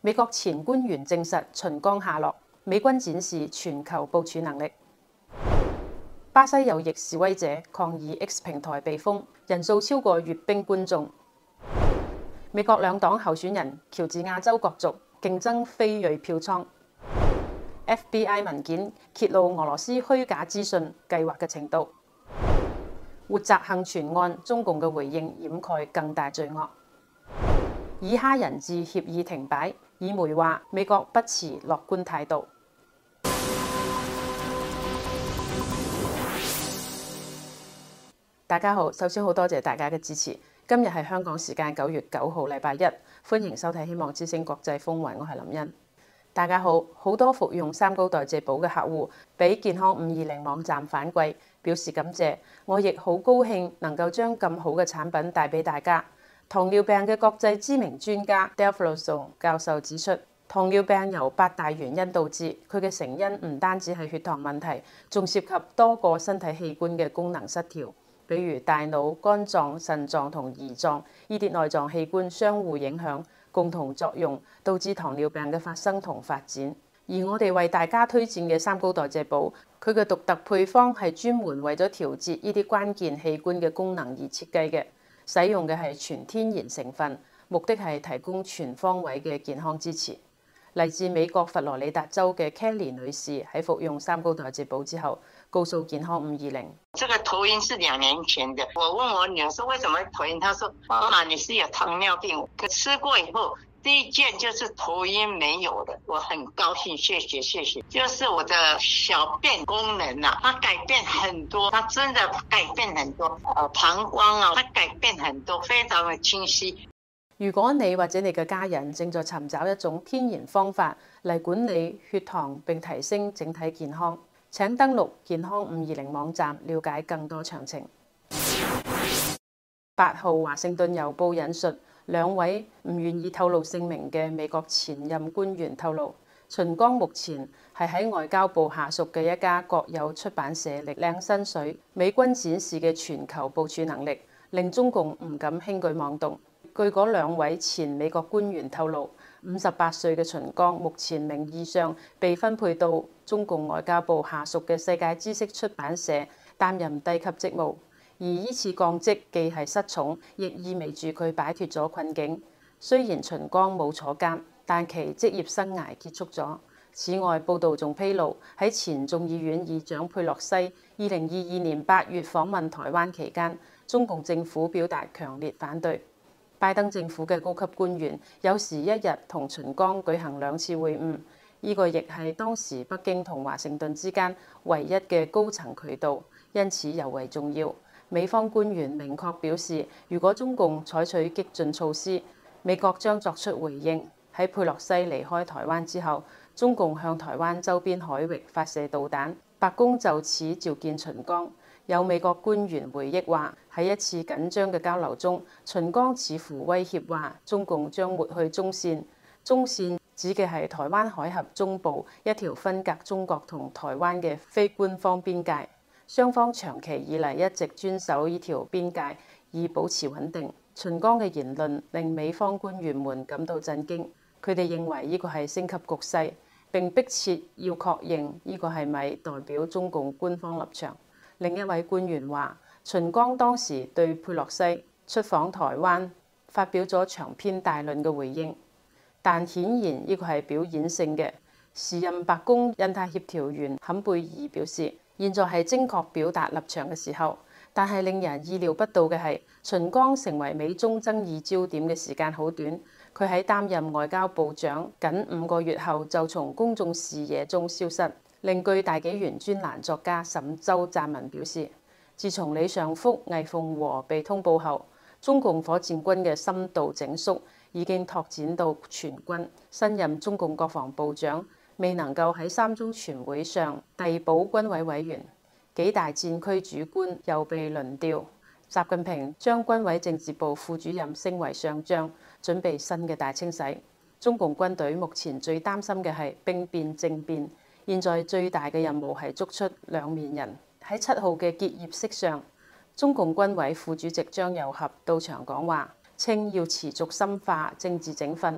美國前官員證實秦剛下落，美軍展示全球部署能力。巴西右翼示威者抗議 X 平台被封，人數超過閱兵觀眾。美國兩黨候選人喬治亞州角逐，競爭非裔票倉。FBI 文件揭露俄羅斯虛假資訊計劃嘅程度。活摘幸存案，中共嘅回應掩蓋更大罪惡。以哈人質協議停擺，以媒話美國不持樂觀態度。大家好，首先好多謝大家嘅支持。今日係香港時間9月9號禮拜一，歡迎收睇《希望之聲國際風雲》，我係林茵。大家好，好多服用三高代謝寶嘅客戶俾健康520網站反饋，表示感謝。我亦好高興能夠將咁好嘅產品帶俾大家。糖尿病嘅國際知名專家 Delfloso 教授指出，糖尿病由8大原因導致，佢嘅成因唔單止係血糖問題，仲涉及多個身體器官嘅功能失調。比如大腦、肝臟、腎臟同胰臟呢啲內臟器官相互影響，共同作用，導致糖尿病嘅發生同發展。而我哋為大家推薦嘅三高代謝寶，佢嘅獨特配方係專門為咗調節呢啲關鍵器官嘅功能而設計嘅，使用嘅係全天然成分，目的係提供全方位嘅健康支持。嚟自美國佛羅里達州嘅 Kelly 女士喺服用三高代謝寶之後，告訴健康520， 這個頭暈是2年前的。我問我女兒說為什麼會頭暈，她說媽媽你是有糖尿病。可吃過以後，第一件就是頭暈沒有的，我很高興，謝謝。就是我的小便功能啊，它改變很多，它真的改變很多。膀胱啊，它改變很多，非常的清晰。 如果你或者你嘅家人正在尋找一種天然方法嚟管理血糖並提升整體健康，請登錄健康520網站了解更多詳情。8號華盛頓郵報引述兩位唔願意透露姓名嘅美國前任官員透露，秦剛目前係喺外交部下屬嘅一家國有出版社領薪水。美軍展示嘅全球部署能力令中共唔敢輕舉妄動。據嗰兩位前美國官員透露，58歲嘅秦剛目前名義上被分配到中共外交部下屬嘅世界知識出版社擔任低級職務，而依次降職既係失寵，亦意味住佢擺脫咗困境。雖然秦剛冇坐監，但其職業生涯結束咗。此外，報道仲披露喺前眾議院議長佩洛西2022年8月訪問台灣期間，中共政府表達強烈反對。拜登政府嘅高級官員有時一日同秦剛舉行2次會晤，呢個亦係當時北京同華盛頓之間唯一嘅高層渠道，因此尤為重要。美方官員明確表示，如果中共採取激進措施，美國將作出回應。喺佩洛西離開台灣之後，中共向台灣周邊海域發射導彈，白宮就此召見秦剛。有美國官員回憶話，喺一次緊張嘅交流中，秦剛似乎威脅話中共將抹去中線。中線指嘅係台灣海峽中部一條分隔中國同台灣嘅非官方邊界。雙方長期以嚟一直遵守呢條邊界，以保持穩定。秦剛嘅言論令美方官員們感到震驚，佢哋認為呢個係升級局勢，並迫切要確認呢個係咪代表中共官方立場。另一位官員話，秦剛當時對佩洛西出訪台灣發表咗長篇大論嘅回應，但顯然呢個係表演性嘅。時任白宮印太協調員坎貝爾表示，現在係精確表達立場嘅時候。但係令人意料不到嘅係，秦剛成為美中爭議焦點嘅時間好短，佢喺擔任外交部長僅5個月後就從公眾視野中消失。另據大紀元專欄作家沈周撰文表示，自從李尚福、魏鳳和被通報後，中共火箭軍嘅深度整肅已經拓展到全軍。新任中共國防部長未能夠喺3中全會上遞補軍委委員，幾大戰區主官又被輪調。習近平將軍委政治部副主任升為上將，準備新嘅大清洗。中共軍隊目前最擔心嘅係兵變政變。現在最大嘅任務係捉出兩面人。喺7號嘅結業式上，中共軍委副主席張又俠到場講話，稱要持續深化政治整訓。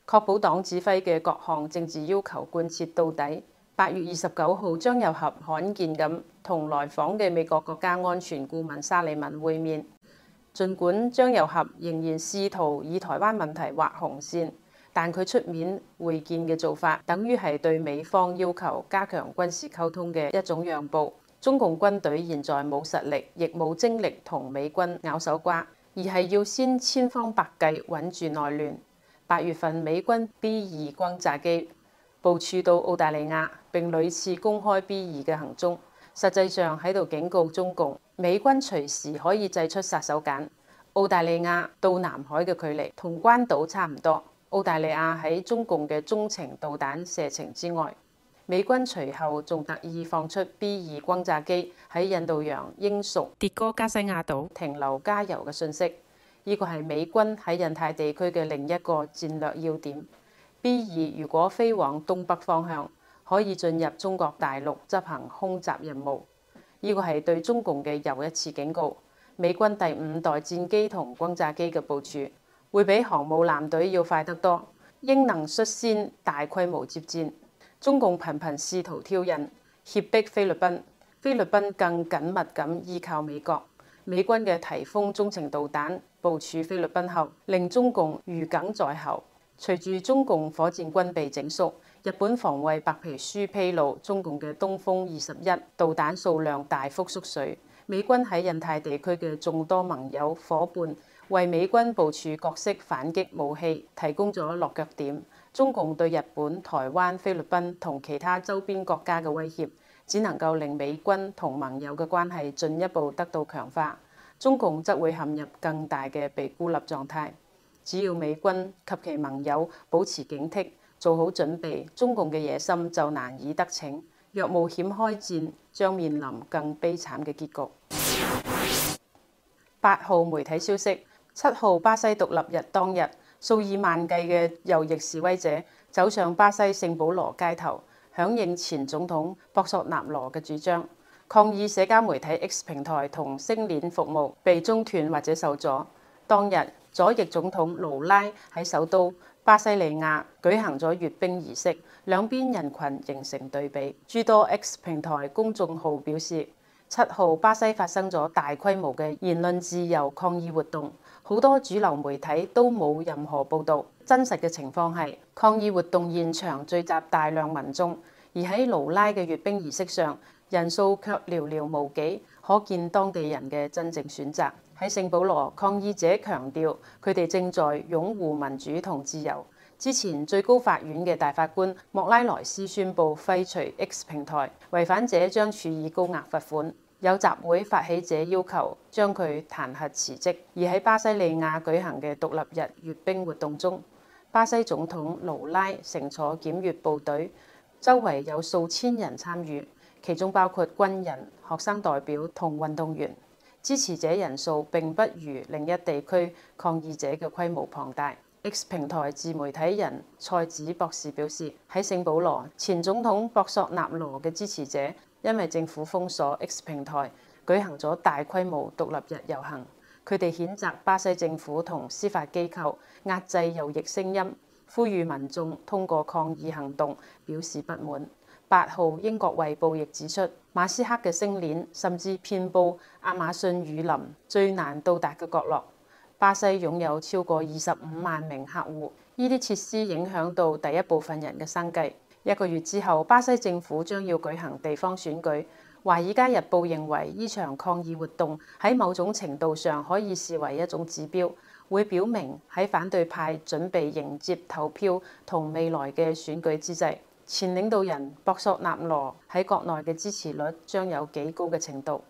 確保黨指揮嘅各項政治要求貫徹到底。8月29號，張又俠罕見咁同來訪嘅美國國家安全顧問沙利文會面。儘管張又俠仍然試圖以台灣問題劃紅線，但佢出面會見嘅做法，等於係對美方要求加強軍事溝通嘅一種讓步。中共軍隊現在冇實力，亦冇精力同美軍拗手瓜，而係要先千方百計穩住內亂。8月份，美軍 B2 轟炸機部署到澳大利亞，並屢次公開 B2 嘅行蹤，實際上喺度警告中共，美軍隨時可以祭出殺手鐧。澳大利亞到南海嘅距離同關島差唔多。澳大利亞喺中共嘅中程導彈射程之外。美軍隨後仲特意放出 B2 轟炸機喺印度洋英屬迭戈加西亞島停留加油嘅訊息。呢個係美軍喺印太地區嘅另一個戰略要點。B2 如果飛往東北方向，可以進入中國大陸執行空襲任務。呢個係對中共嘅又一次警告。美軍第5代戰機同轟炸機嘅部署會比航母艦隊要快得多，應能率先大規模接戰。中共頻頻試圖挑釁脅迫菲律賓，菲律賓更緊密咁依靠美國。美軍嘅颱風中程導彈部署菲律賓後，令中共如鯁在喉。隨住中共火箭軍備整縮，日本防衛白皮書披露，中共嘅東風21導彈數量大幅縮水。美軍喺印太地區嘅眾多盟友伙伴為美軍部署各式反擊武器提供咗落腳點。中共對日本、台灣、菲律賓同其他周邊國家嘅威脅，只能夠令美軍同盟友嘅關係進一步得到強化，中共則會陷入更大嘅被孤立狀態。只要美軍及其盟友保持警惕，做好準備，中共嘅野心就難以得逞。若冒險開戰，將面臨更悲慘嘅結局。8號媒體消息，7號巴西獨立日當日，數以萬計嘅右翼示威者走上巴西聖保羅街頭，響應前總統博索納羅嘅主張，抗議社交媒體 X 平台同星鏈服務被中斷或者受阻。當日，左翼總統盧拉喺首都巴西利亞舉行咗閱兵儀式，兩邊人群形成對比。諸多 X 平台公眾號表示，7號巴西發生咗大規模嘅言論自由抗議活動。好多主流媒體都冇任何報導。真實嘅情況係，抗議活動現場聚集大量民眾，而喺盧拉嘅閱兵儀式上，人數卻寥寥無幾，可見當地人嘅真正選擇。喺聖保羅，抗議者強調佢哋正在擁護民主同自由。之前最高法院嘅大法官莫拉萊斯宣布廢除 X 平台，違反者將處以高額罰款。有集會發起者要求將佢彈劾辭職。而喺巴西利亞舉行嘅獨立日閱兵活動中，巴西總統盧拉乘坐檢閱部隊，周圍有數千人參與，其中包括軍人、學生代表同運動員。支持者人數並不如另一地區抗議者嘅規模龐大。X 平台自媒體人塞子博士表示，喺聖保羅，前總統博索納羅嘅支持者因為政府封鎖 X 平台，舉行咗大規模獨立日遊行。佢哋譴責巴西政府同司法機構壓制右翼聲音，呼籲民眾通過抗議行動表示不滿。8號，英國衛報亦指出，馬斯克嘅星鏈甚至遍佈亞馬遜雨林最難到達嘅角落。巴西擁有超過25萬名客戶，呢啲設施影響到第一部分人嘅生計。1個月之後，巴西政府將要舉行地方選舉。華爾街日報認為，呢場抗議活動喺某種程度上可以視為一種指標，會表明喺反對派準備迎接投票同未來嘅選舉之際，前領導人博索納羅喺國內嘅支持率將有幾高嘅程度。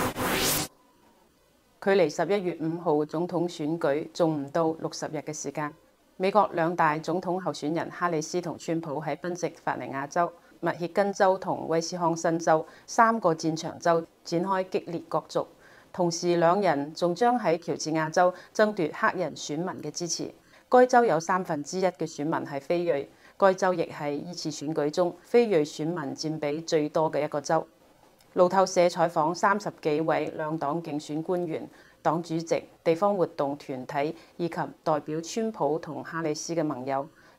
距離11月5號總統選舉仲唔到60日嘅時間，美國兩大總統候選人哈里斯同川普喺賓夕法尼亞州、密歇根州同威斯康辛州3個戰場州展開激烈角逐，同時兩人仲將喺喬治亞州爭奪黑人選民嘅支持。該州有1/3嘅選民係非裔，該州亦係依次選舉中非裔選民佔比最多嘅一個州。路透社採訪30幾位兩黨競選官員、黨主席、地方活動團體以及代表川普同哈里斯嘅盟友，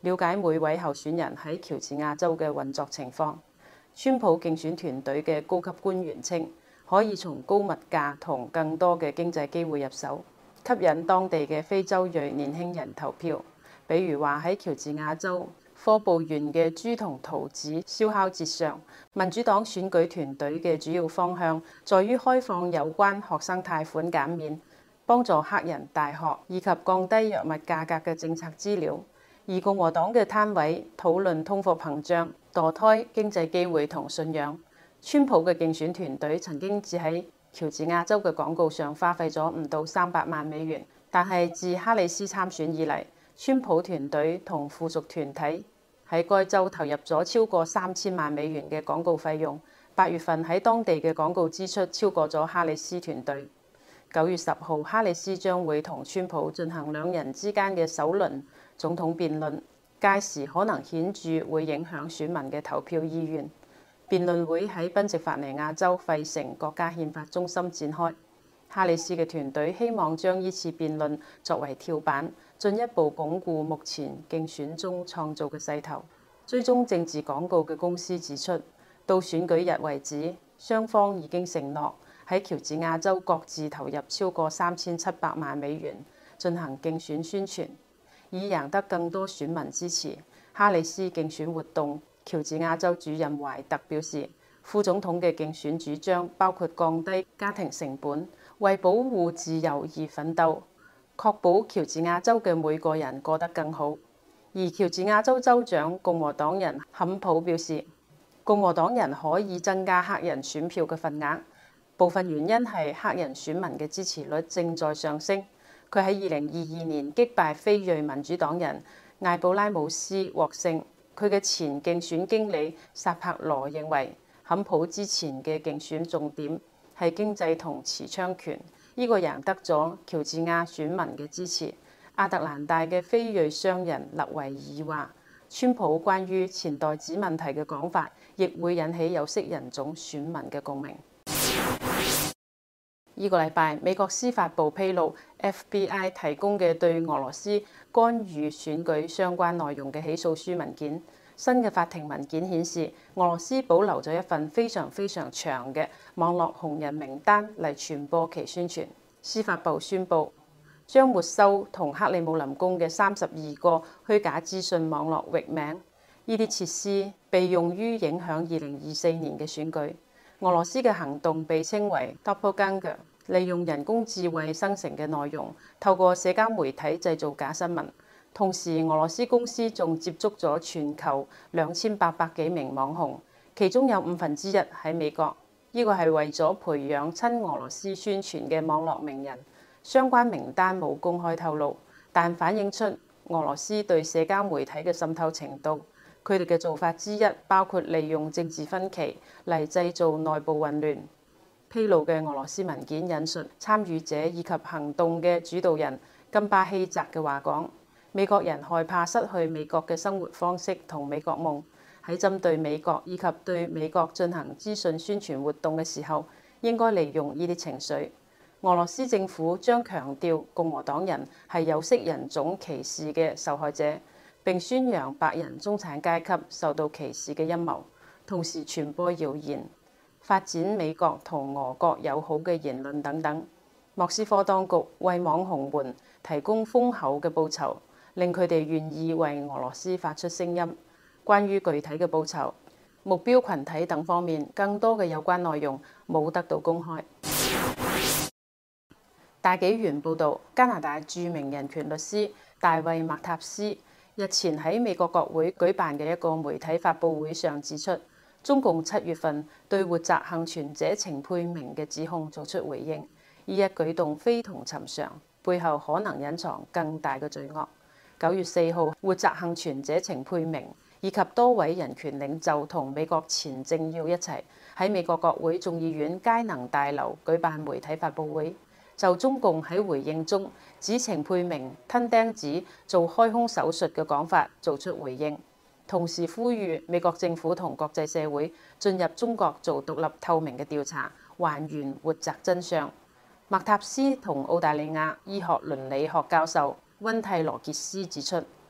了解每位候選人喺喬治亞州嘅運作情況。川普競選團隊嘅高級官員稱，可以從高物價同更多嘅經濟機會入手，吸引當地嘅非洲裔年輕人投票。比如話喺喬治亞州科布縣嘅豬同桃子燒烤節上，民主黨選舉團隊嘅主要方向在於開放有關學生貸款減免、幫助黑人大學以及降低藥物價格嘅政策資料。而共和黨嘅攤位討論通貨膨脹、墮胎、經濟機會同信仰。川普嘅競選團隊曾經只喺喬治亞州嘅廣告上花費咗唔到300萬美元，但係自哈里斯參選以嚟，川普團隊同附屬團體喺該州投入咗超過3000萬美元嘅廣告費用。8月份喺當地嘅廣告支出超過咗哈里斯團隊。9月10號，哈里斯將會同川普進行兩人之間嘅首輪總統辯論，屆時可能顯著會影響選民嘅投票意願。辯論會喺賓夕法尼亞州費城國家憲法中心展開。哈里斯嘅團隊希望將呢次辯論作為跳板，進一步鞏固目前競選中創造嘅勢頭。追蹤政治廣告嘅公司指出，到選舉日為止，雙方已經承諾喺喬治亞州各自投入超過3700萬美元進行競選宣傳，以贏得更多選民支持。哈里斯競選活動喬治亞州主任懷特表示，副總統嘅競選主張包括降低家庭成本、為保護自由而奮鬥、確保喬治亞州嘅每個人過得更好。而喬治亞州州長共和黨人坎普表示，共和黨人可以增加黑人選票嘅份額，部分原因係黑人選民嘅支持率正在上升。佢喺2022年擊敗非裔民主黨人艾布拉姆斯獲勝。佢嘅前競選經理薩帕羅認為，坎普之前嘅競選重點係經濟同持槍權，呢個贏得咗喬治亞選民嘅支持。亞特蘭大嘅非裔商人勒維爾話，川普關於錢袋子問題嘅講法，亦會引起有色人種選民嘅共鳴。呢個禮拜，美國司法部披露 FBI 提供嘅對俄羅斯干預選舉相關內容嘅起訴書文件。新嘅法庭文件顯示，俄羅斯保留咗一份非常長嘅網絡紅人名單嚟傳播其宣傳。司法部宣布將沒收同克里姆林宮嘅32個虛假資訊網絡域名。呢啲設施被用於影響2024年嘅選舉。俄羅斯嘅行動被稱為 Doppelganger， 利用人工智慧生成嘅內容，透過社交媒體製造假新聞。同時，俄羅斯公司仲接觸咗全球2800幾名網紅，其中有1/5喺美國。呢個係為咗培養親俄羅斯宣傳嘅網絡名人。相關名單冇公開透露，但反映出俄羅斯對社交媒體嘅滲透程度。佢哋嘅做法之一包括利用政治分歧嚟製造內部混亂。披露嘅俄羅斯文件引述參與者以及行動嘅主導人金巴希澤嘅話講：美國人害怕失去美國嘅生活方式同美國夢。喺針對美國以及對美國進行資訊宣傳活動嘅時候，應該利用呢啲情緒。俄羅斯政府將強調共和黨人係有色人種歧視嘅受害者，並宣揚白人中產階級受到歧視嘅陰謀，同時傳播謠言，發展美國同俄國友好嘅言論等等。莫斯科當局為網紅們提供豐厚嘅報酬，令佢哋願意為俄羅斯發出聲音。關於具體嘅報酬、目標群體等方面，更多嘅有關內容冇得到公開。大紀元報導，加拿大著名人權律師大衛麥塔斯日前喺美國國會舉辦嘅一個媒體發佈會上指出，中共7月份對活摘幸存者程佩明嘅指控作出回應，呢一舉動非同尋常，背後可能隱藏更大嘅罪惡。9月4號，活摘幸存者程佩明以及多位人權領袖同美國前政要一齊喺美國國會眾議院佳能大樓舉辦媒體發佈會，就中共喺回應中指程佩明吞釘子做開胸手術嘅講法做出回應，同時呼籲美國政府同國際社會進入中國做獨立透明嘅調查，還原活摘真相。麥塔斯同澳大利亞醫學倫理學教授溫蒂羅傑斯指出，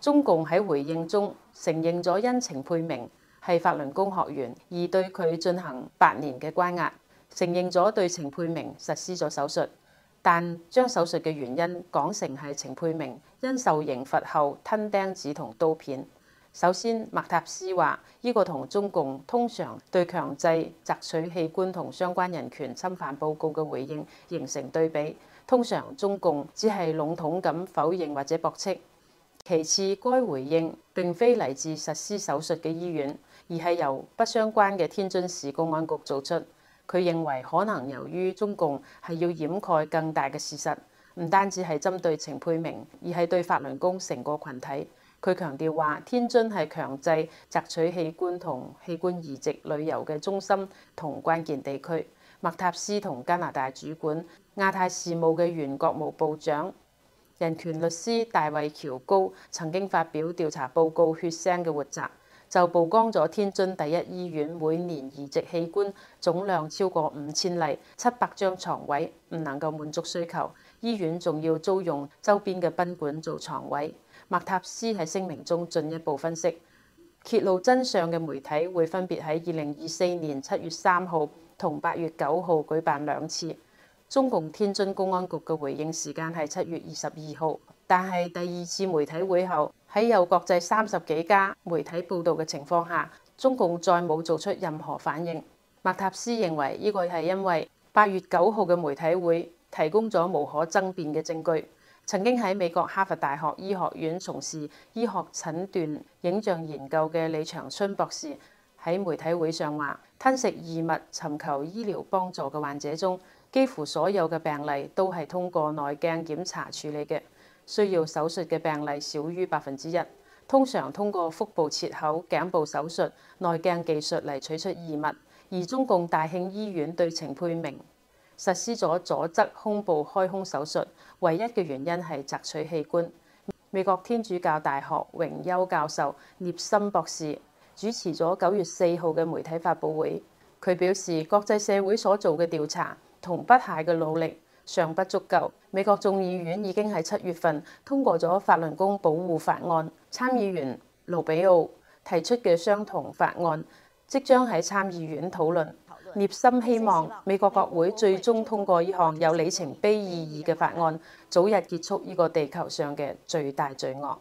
中共喺回應中承認咗因程佩明係法輪功學員而對佢進行8年嘅關押，承認咗對程佩明實施咗手術，但將手術嘅原因講成係程佩明因受刑罰後吞釘子同刀片。首先，麥塔斯話呢個同中共通常對強制摘取器官同相關人權侵犯報告嘅回應形成對比。通常中共只係籠統咁否認或者駁斥。其次，該回應並非嚟自實施手術嘅醫院，而係由不相關嘅天津市公安局做出。佢認為可能由於中共係要掩蓋更大嘅事實，唔單止係針對程佩明，而係對法輪功成個群體。佢強調話，天津係強制摘取器官同器官移植旅遊嘅中心同關鍵地區。麥塔斯同加拿大主管亞太事務嘅原國務部長、人權律師大衛喬高曾經發表調查報告《血腥嘅活摘》，就曝光咗天津第一醫院每年移植器官總量超過5000例，700張床位唔能夠滿足需求，醫院仲要租用周邊嘅賓館做床位。麥塔斯喺聲明中進一步分析，揭露真相嘅媒體會分別喺2024年7月3號同8月9號舉辦2次。中共天津公安局嘅回應時間係7月22號，但係第2次媒體會後，喺有國際30幾家媒體報導嘅情況下，中共再冇做出任何反應。麥塔斯認為呢個係因為8月9號嘅媒體會提供咗無可爭辯嘅證據。曾經喺美國哈佛大學醫學院從事醫學診斷影像研究嘅李長春博士喺媒體會上話，吞食異物尋求醫療幫助嘅患者中，幾乎所有嘅病例都係通過內鏡檢查處理嘅，需要手術嘅病例少於1%。通常通過腹部切口、頸部手術、內鏡技術嚟取出異物。而中共大慶醫院對程佩明實施咗左側胸部開胸手術，唯一嘅原因係摘取器官。美國天主教大學榮休教授聶森博士主持咗9月4號嘅媒體發佈會，佢表示國際社會所做嘅調查同不懈嘅努力尚不足夠。美國眾議院已經喺7月份通過咗法輪功保護法案，參議員盧比奧提出嘅相同法案即將喺參議院討論。聶森希望美國國會最終通過呢項有里程碑意義嘅法案，早日結束呢個地球上嘅最大罪惡。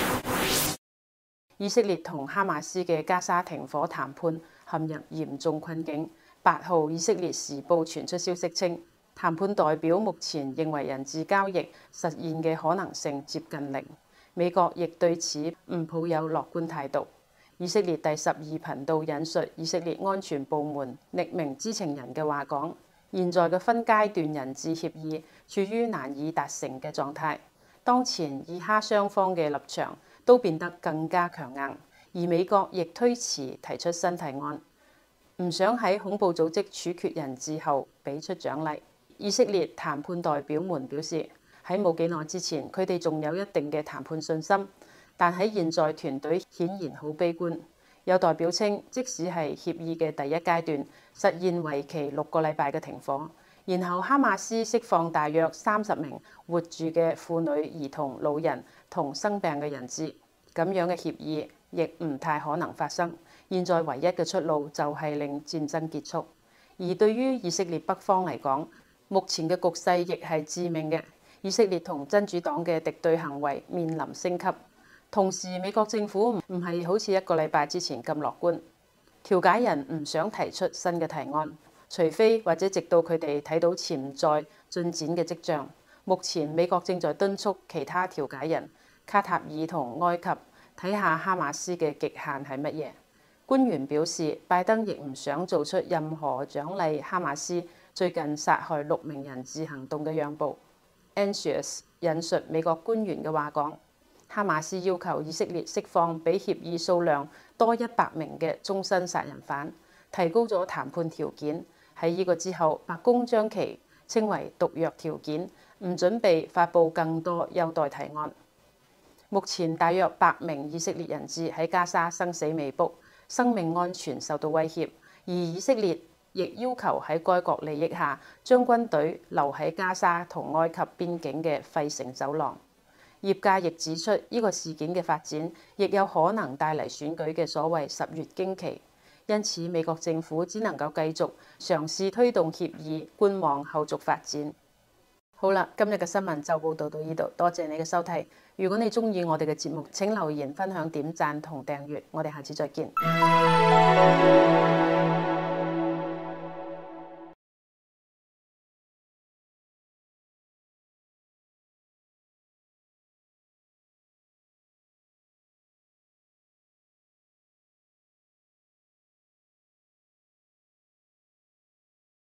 以色列同哈馬斯嘅加沙停火談判陷入嚴重困境。8號，以色列時報傳出消息稱，談判代表目前認為人質交易實現嘅可能性接近0。美國亦對此唔抱有樂觀態度。以色列第12頻道引述以色列安全部門匿名知情人嘅話講，現在嘅分階段人質協議處於難以達成嘅狀態。當前以哈雙方嘅立場都變得更加強硬，而美國亦推遲提出新提案，唔想喺恐怖組織處決人質後俾出獎勵。以色列談判代表們表示，喺冇幾耐之前，佢哋仲有一定嘅談判信心。但喺現在，團隊顯然好悲觀。有代表稱，即使係協議嘅第一階段，實現為期6個禮拜嘅停火，然後哈馬斯釋放大約30名活住嘅婦女、兒童、老人同生病嘅人質，咁樣嘅協議亦唔太可能發生。現在唯一嘅出路就係令戰爭結束。而對於以色列北方嚟講，目前嘅局勢亦係致命嘅。以色列同真主黨嘅敵對行為面臨升級。同時，美國政府唔係好似1個禮拜之前咁樂觀。調解人唔想提出新嘅提案，除非或者直到佢哋睇到潛在進展嘅跡象。目前美國正在敦促其他調解人卡塔爾同埃及睇下哈馬斯嘅極限係乜嘢。官員表示，拜登亦唔想做出任何獎勵哈馬斯最近殺害6名人質行動嘅讓步。Axios 引述美國官員嘅話講，哈馬斯要求以色列釋放比協議數量多100名嘅終身殺人犯，提高咗談判條件。喺呢個之後，白宮將其稱為毒藥條件，唔準備發布更多優待提案。目前大約100名以色列人質喺加沙生死未卜，生命安全受到威脅，而以色列亦要求喺該國利益下將軍隊留喺加沙同埃及邊境嘅費城走廊。 業界亦指出，呢個事件嘅發展亦有可能帶嚟選舉嘅所謂10月驚奇，因此美國政府只能夠繼續嘗試推動協議，觀望後續發展。好啦，今日嘅新聞就報道到呢度，多謝你嘅收睇。如果你鍾意我哋嘅節目，請留言、分享、點讚同訂閱。我哋下次再見。